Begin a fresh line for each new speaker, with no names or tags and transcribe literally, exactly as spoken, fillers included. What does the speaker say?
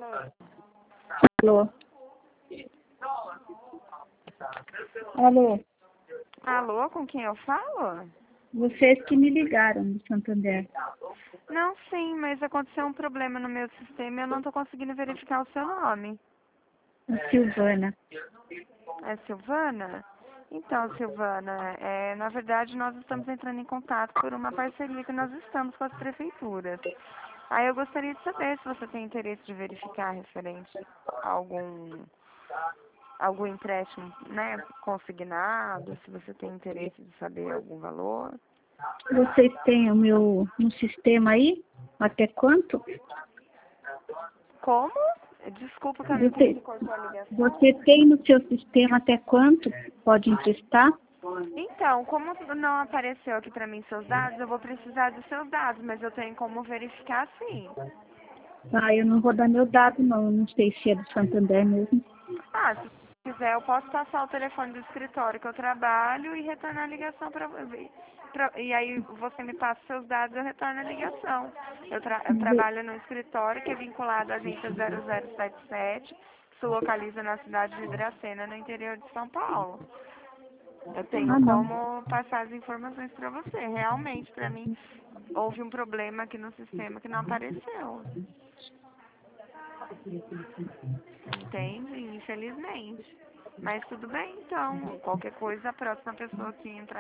Alô? Alô?
Alô, com quem eu falo?
Vocês que me ligaram do Santander.
Não, sim, mas aconteceu um problema no meu sistema e eu não estou conseguindo verificar o seu nome.
A Silvana.
É Silvana? Então, Silvana, é, na verdade nós estamos entrando em contato por uma parceria que nós estamos com as prefeituras. Aí eu gostaria de saber se você tem interesse de verificar referente a algum, algum empréstimo, né, consignado, se você tem interesse de saber algum valor.
Vocês têm o meu no sistema aí? Até quanto?
Como? Desculpa que eu não
Você,
entendi, cortou a ligação.
você tem no seu sistema até quanto pode emprestar?
Então, como não apareceu aqui pra mim seus dados, eu vou precisar dos seus dados, mas eu tenho como verificar sim.
Ah, eu não vou dar meu dado não, eu não sei se é do Santander mesmo.
Ah, se quiser eu posso passar o telefone do escritório que eu trabalho e retornar a ligação pra você. E aí você me passa seus dados e eu retorno a ligação. Eu, tra eu trabalho no escritório que é vinculado à agência zero zero sete sete, que se localiza na cidade de Dracena, no interior de São Paulo. Eu tenho
Ah, não.
como passar as informações para você. Realmente, para mim, houve um problema aqui no sistema que não apareceu. Entende? Infelizmente. Mas tudo bem, então. Qualquer coisa, a próxima pessoa que entrar